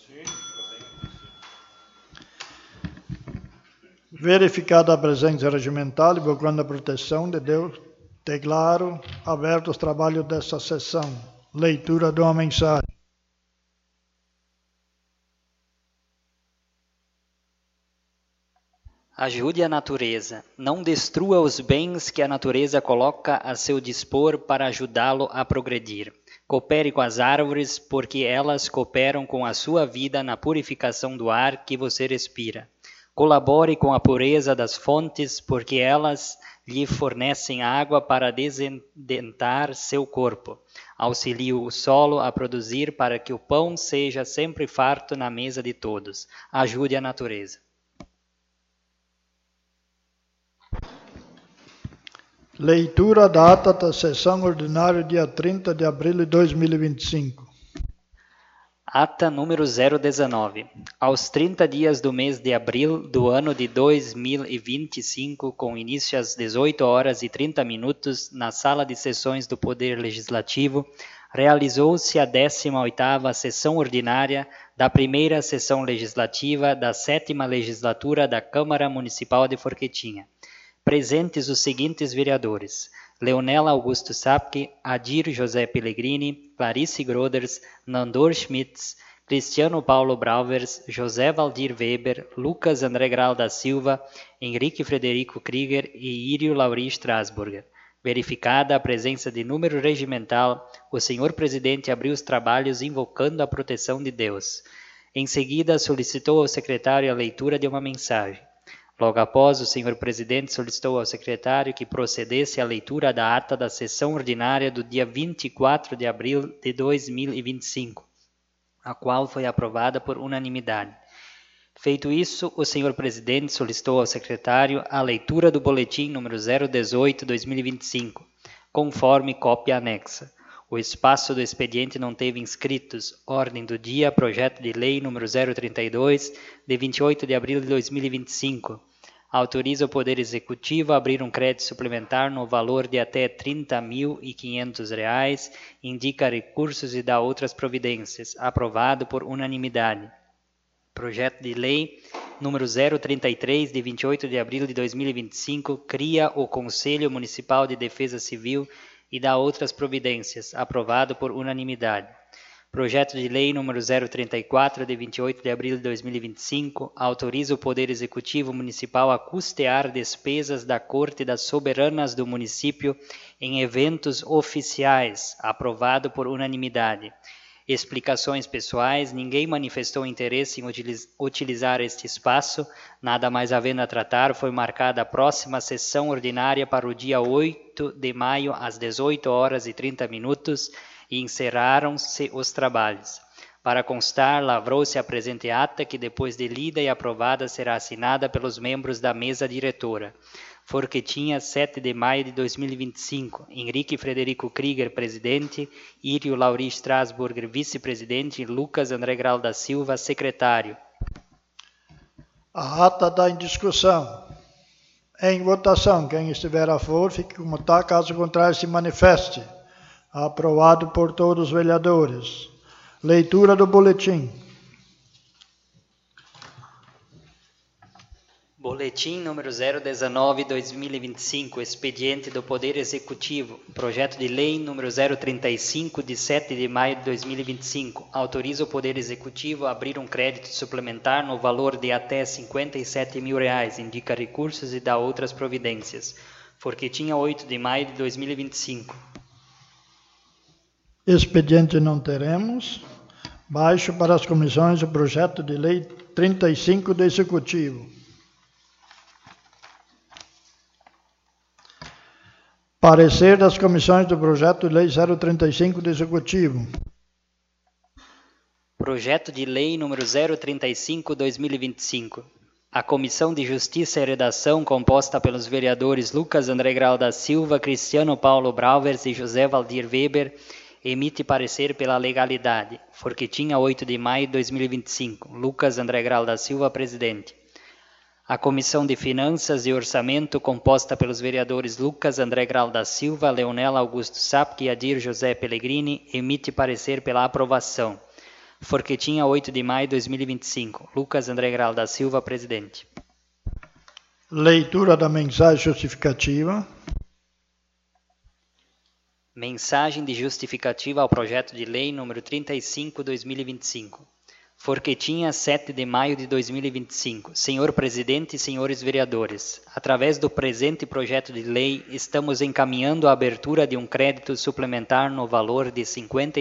Verificada a presença regimental, invocando a proteção de Deus, declaro abertos os trabalhos desta sessão. Leitura de uma mensagem. Ajude a natureza. Não destrua os bens que a natureza coloca a seu dispor para ajudá-lo a progredir. Coopere com as árvores, porque elas cooperam com a sua vida na purificação do ar que você respira. Colabore com a pureza das fontes, porque elas lhe fornecem água para desendentar seu corpo. Auxilie o solo a produzir para que o pão seja sempre farto na mesa de todos. Ajude a natureza. Leitura da ata da sessão ordinária, dia 30 de abril de 2025. Ata número 019. Aos 30 dias do mês de abril do ano de 2025, com início às 18 horas e 30 minutos, na sala de sessões do Poder Legislativo, realizou-se a 18ª sessão ordinária da primeira sessão legislativa da 7ª legislatura da Câmara Municipal de Forquetinha. Presentes os seguintes vereadores: Leonela Augusto Sapke, Adir José Pellegrini, Clarice Groders, Nandor Schmitz, Cristiano Paulo Brauvers, José Valdir Weber, Lucas André Grau da Silva, Henrique Frederico Krieger e Írio Lauri Strasburger. Verificada a presença de número regimental, o senhor presidente abriu os trabalhos invocando a proteção de Deus. Em seguida, solicitou ao secretário a leitura de uma mensagem. Logo após, o senhor presidente solicitou ao secretário que procedesse à leitura da ata da sessão ordinária do dia 24 de abril de 2025, a qual foi aprovada por unanimidade. Feito isso, o senhor presidente solicitou ao secretário a leitura do boletim número 018/2025, conforme cópia anexa. O espaço do expediente não teve inscritos. Ordem do dia, projeto de lei número 032, de 28 de abril de 2025. Autoriza o Poder Executivo a abrir um crédito suplementar no valor de até R$ 30.500, indica recursos e dá outras providências. Aprovado por unanimidade. Projeto de lei número 033, de 28 de abril de 2025, cria o Conselho Municipal de Defesa Civil e dá outras providências. Aprovado por unanimidade. Projeto de lei número 034, de 28 de abril de 2025, autoriza o Poder Executivo Municipal a custear despesas da Corte das Soberanas do município em eventos oficiais. Aprovado por unanimidade. Explicações pessoais: ninguém manifestou interesse em utilizar este espaço. Nada mais havendo a tratar, foi marcada a próxima sessão ordinária para o dia 8 de maio, às 18 horas e 30 minutos, e encerraram-se os trabalhos. Para constar, lavrou-se a presente ata, que depois de lida e aprovada será assinada pelos membros da mesa diretora. Forquetinha, 7 de maio de 2025. Henrique Frederico Krieger, presidente. Írio Lauri Strasburger, vice-presidente. Lucas André Grau da Silva, secretário. A ata está em discussão. Em votação, quem estiver a favor, fique como está, caso contrário, se manifeste. Aprovado por todos os vereadores. Leitura do boletim. Boletim número 019/2025, expediente do Poder Executivo, projeto de lei número 035, de 7 de maio de 2025, autoriza o Poder Executivo a abrir um crédito suplementar no valor de até R$ 57.000, indica recursos e dá outras providências. Forquetinha, 8 de maio de 2025. Expediente não teremos. Baixo para as comissões o projeto de lei 35 do Executivo. Parecer das comissões do projeto de lei 035 do Executivo. Projeto de lei número 035/2025. A Comissão de Justiça e Redação, composta pelos vereadores Lucas André Grau da Silva, Cristiano Paulo Brauvers e José Valdir Weber, emite parecer pela legalidade. Forquetinha, 8 de maio de 2025. Lucas André Grau da Silva, presidente. A Comissão de Finanças e Orçamento, composta pelos vereadores Lucas André Grau da Silva, Leonela Augusto Sapke e Adir José Pellegrini, emite parecer pela aprovação. Forquetinha, 8 de maio de 2025. Lucas André Grau da Silva, presidente. Leitura da mensagem justificativa. Mensagem de justificativa ao projeto de lei número 35/2025. Forquetinha, 7 de maio de 2025. Senhor Presidente e senhores vereadores, através do presente projeto de lei, estamos encaminhando a abertura de um crédito suplementar no valor de R$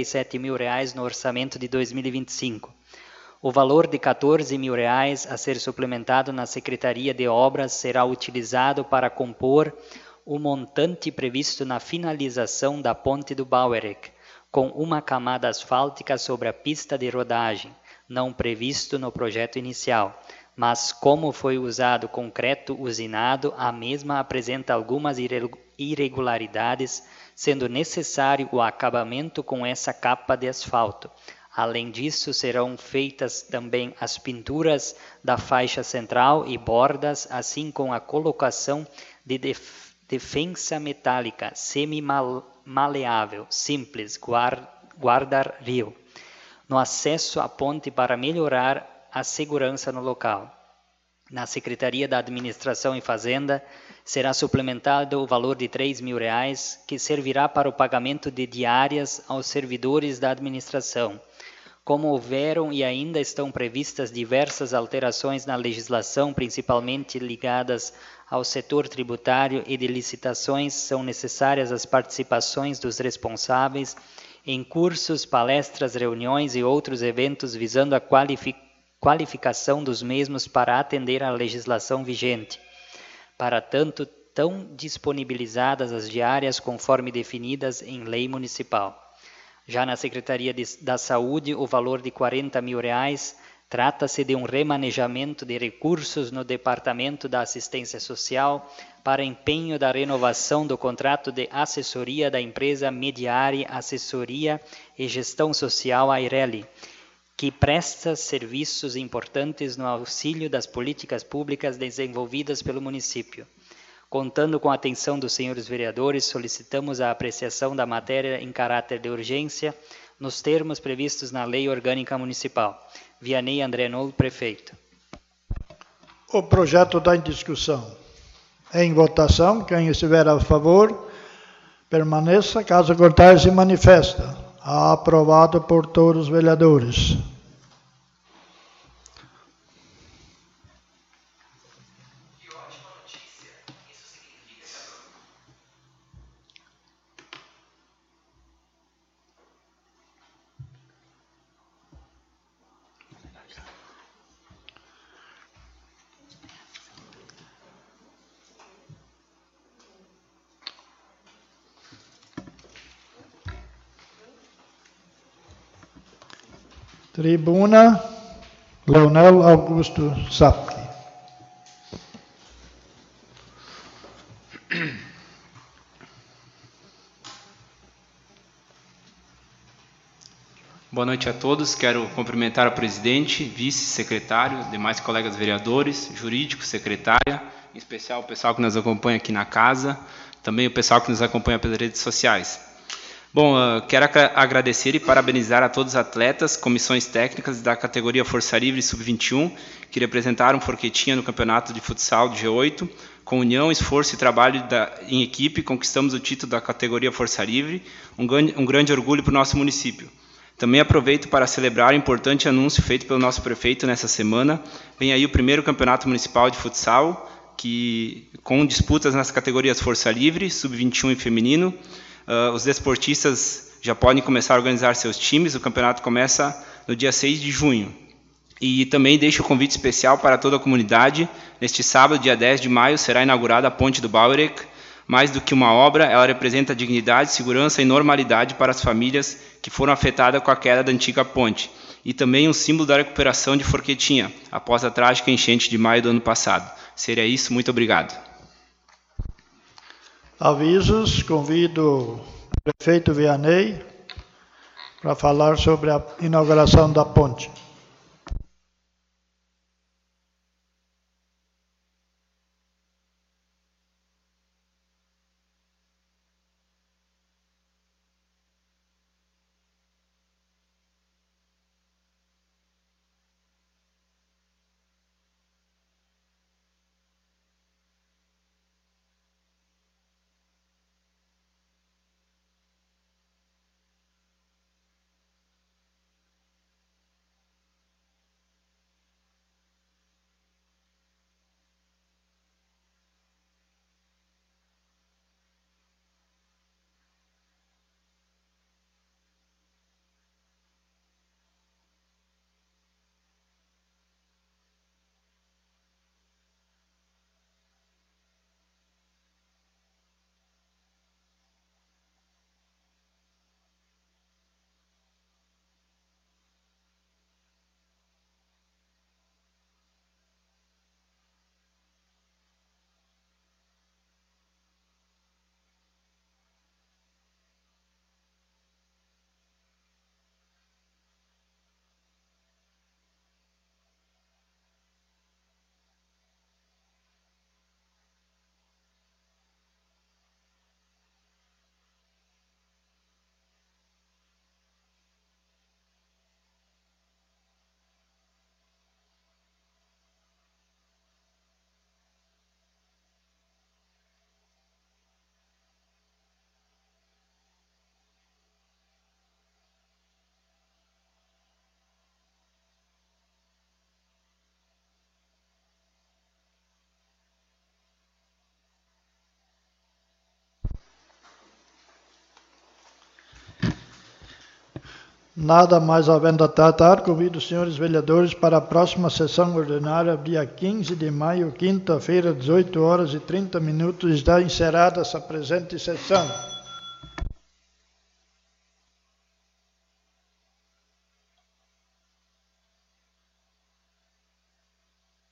57.000 no orçamento de 2025. O valor de R$ 14.000 a ser suplementado na Secretaria de Obras será utilizado para compor o montante previsto na finalização da ponte do Bauerec, com uma camada asfáltica sobre a pista de rodagem, não previsto no projeto inicial, mas como foi usado concreto usinado, a mesma apresenta algumas irregularidades, sendo necessário o acabamento com essa capa de asfalto. Além disso, serão feitas também as pinturas da faixa central e bordas, assim como a colocação de defensa metálica semi-maleável, simples, guarda-rio, no acesso à ponte para melhorar a segurança no local. Na Secretaria da Administração e Fazenda, será suplementado o valor de R$ 3.000, que servirá para o pagamento de diárias aos servidores da administração. Como houveram e ainda estão previstas diversas alterações na legislação, principalmente ligadas ao setor tributário e de licitações, são necessárias as participações dos responsáveis em cursos, palestras, reuniões e outros eventos visando a qualificação dos mesmos para atender à legislação vigente. Para tanto, estão disponibilizadas as diárias conforme definidas em lei municipal. Já na Secretaria da Saúde, o valor de R$ 40.000 trata-se de um remanejamento de recursos no Departamento da Assistência Social para empenho da renovação do contrato de assessoria da empresa Mediare Assessoria e Gestão Social Aireli, que presta serviços importantes no auxílio das políticas públicas desenvolvidas pelo município. Contando com a atenção dos senhores vereadores, solicitamos a apreciação da matéria em caráter de urgência, nos termos previstos na Lei Orgânica Municipal. Vianney André Nol, prefeito. O projeto está em discussão. Em votação, quem estiver a favor, permaneça, caso contrário, se manifesta. Aprovado por todos os vereadores. Tribuna, Leonel Augusto Sapke. Boa noite a todos. Quero cumprimentar o presidente, vice-secretário, demais colegas vereadores, jurídico, secretária, em especial o pessoal que nos acompanha aqui na casa, também o pessoal que nos acompanha pelas redes sociais. Bom, quero agradecer e parabenizar a todos os atletas, comissões técnicas da categoria Força Livre Sub-21, que representaram Forquetinha no campeonato de futsal do G8. Com união, esforço e trabalho em equipe, conquistamos o título da categoria Força Livre, um grande orgulho para o nosso município. Também aproveito para celebrar o importante anúncio feito pelo nosso prefeito nessa semana. Vem aí o primeiro campeonato municipal de futsal, com disputas nas categorias Força Livre, Sub-21 e feminino. Os desportistas já podem começar a organizar seus times. O campeonato começa no dia 6 de junho. E também deixo o convite especial para toda a comunidade. Neste sábado, dia 10 de maio, será inaugurada a Ponte do Bauerec. Mais do que uma obra, ela representa dignidade, segurança e normalidade para as famílias que foram afetadas com a queda da antiga ponte. E também um símbolo da recuperação de Forquetinha, após a trágica enchente de maio do ano passado. Seria isso, muito obrigado. Avisos, convido o prefeito Vianney para falar sobre a inauguração da ponte. Nada mais havendo a tratar, convido os senhores vereadores para a próxima sessão ordinária, dia 15 de maio, quinta-feira, 18 horas e 30 minutos. Está encerrada essa presente sessão.